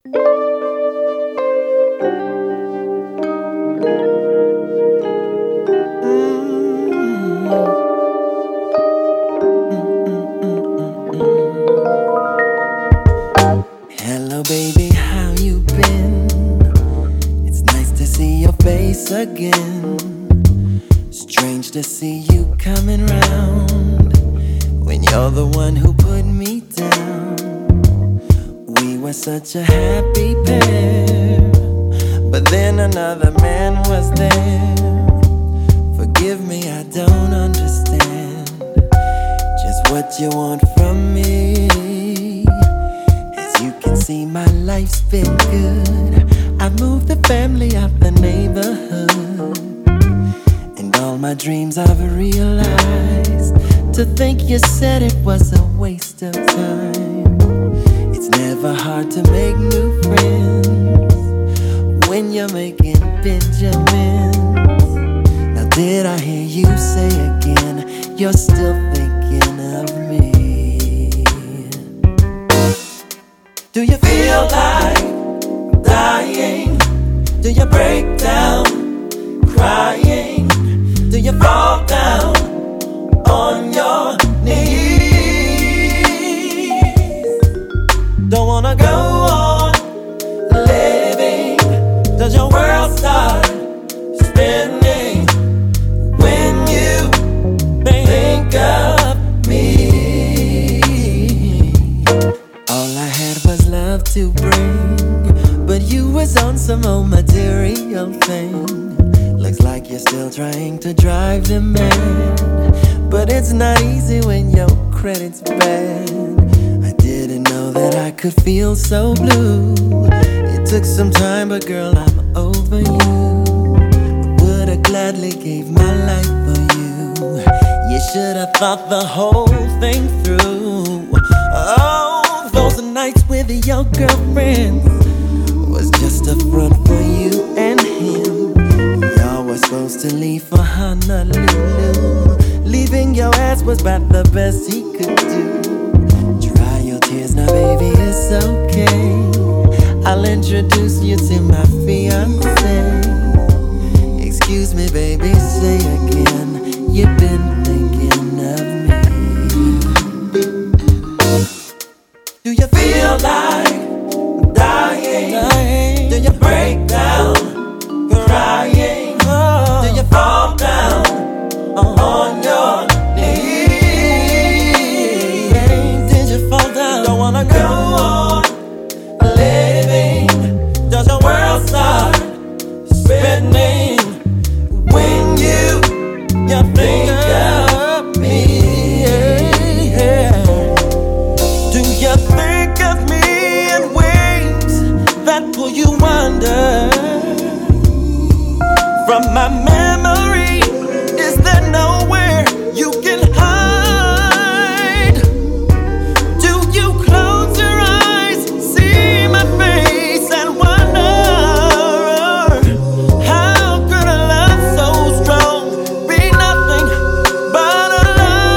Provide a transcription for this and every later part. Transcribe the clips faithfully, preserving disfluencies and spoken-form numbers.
Hello, baby, how you been? It's nice to see your face again. Strange to see you coming round when you're the one who put me down. We were such a happy pair, but then another man was there. Forgive me, I don't understand just what you want from me. As you can see, my life's been good. I've moved the family out the neighborhood, and all my dreams I've realized. To think you said it was a waste of time. It's never hard to make new friends when you're making Benjamins. Now did I hear you say again, you're still thinking of me? Do you feel like dying? Do you break down crying? Do you fall down on your knees? Don't wanna go on living. Does your world start spinning when you think of me? All I had was love to bring, but you was on some old material thing. Looks like you're still trying to drive them mad, but it's not easy when your credit's bad. I didn't know that I could feel so blue. It took some time, but girl, I'm over you. I would've gladly gave my life for you. You should've thought the whole thing through. Oh, those nights with your girlfriends was just a front for you and him. Y'all were supposed to leave for Honolulu. Leaving your ass was about the best he could do. Dry your tears now, baby, it's okay. I'll introduce you to my fiancé. Excuse me, baby, say again, you've been thinking of me. Do you feel like dying? dying? Do you break down crying? Oh. Do you fall down on your knees? Did you fall down? Don't wanna go on living. Does your world start spinning when you you think of me? Do you think of me in ways that pull you under? From my memory, is there nowhere you can hide? Do you close your eyes, see my face and wonder, how could a love so strong be nothing but a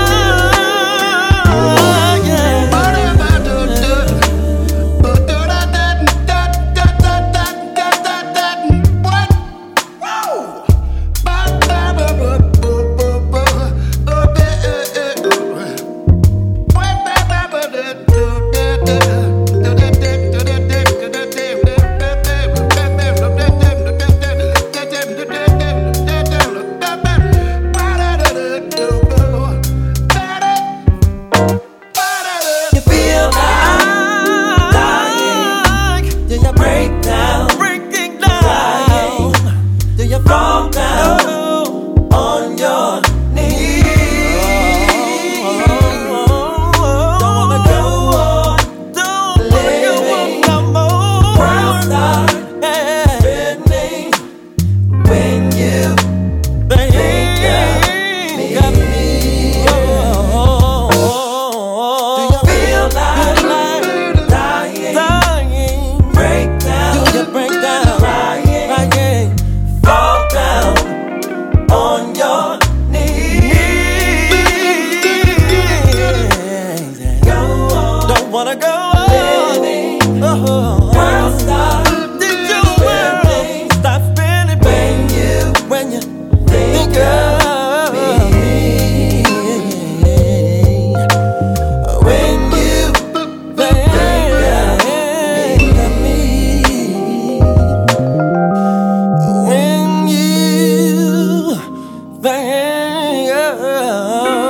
lie? Yeah. thing.